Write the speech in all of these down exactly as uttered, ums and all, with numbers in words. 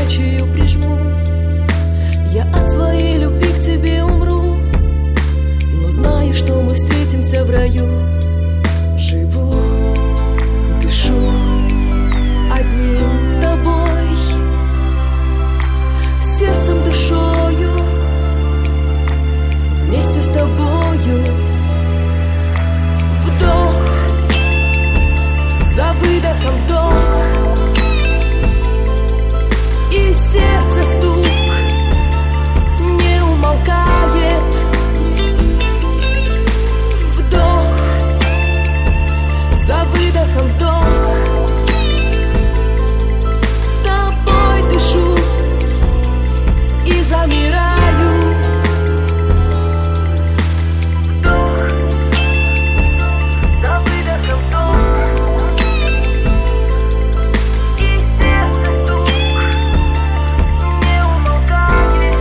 горячую прижму. Я от своей любви к тебе умру, но знаю, что мы встретимся в раю. Живу, дышу одним тобой, сердцем, душою, вместе с тобою. Вдох, за выдохом вдох, и сердце стук не умолкает. Вдох, за выдохом вдох, тобой дышу и замираю. Вдох, за выдохом вдох, и сердце стук не умолкает.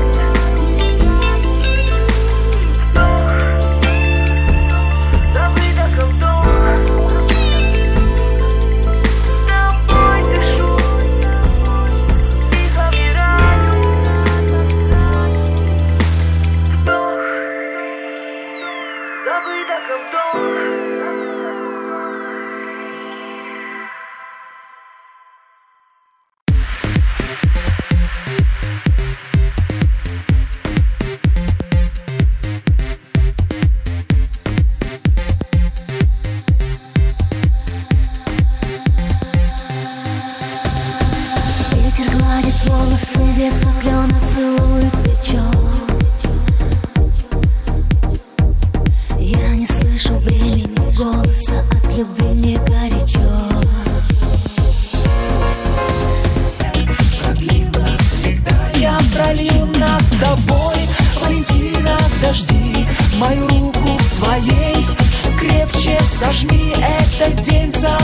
Вдох, за выдохом вдох, тобой дышу и замираю. Вдох, за выдохом вдох. Ветер гладит волосы, ветка клена целует плечо. Я не слышу времени, голоса, от любви мне горячо. Продлила всегда, я пролью над тобой, Валентина, дожди, мою руку в своей крепче сожми, этот день за